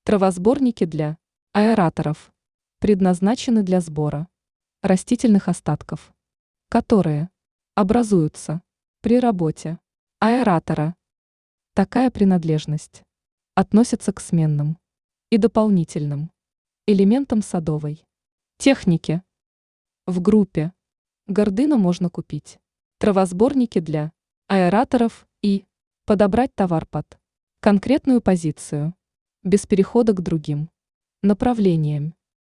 Травосборники для аэраторов предназначены для сбора растительных остатков, которые образуются при работе аэратора. Такая принадлежность относится к сменным и дополнительным элементам садовой техники. В группе Гордына можно купить травосборники для аэраторов и подобрать товар под конкретную позицию, без перехода к другим направлениям.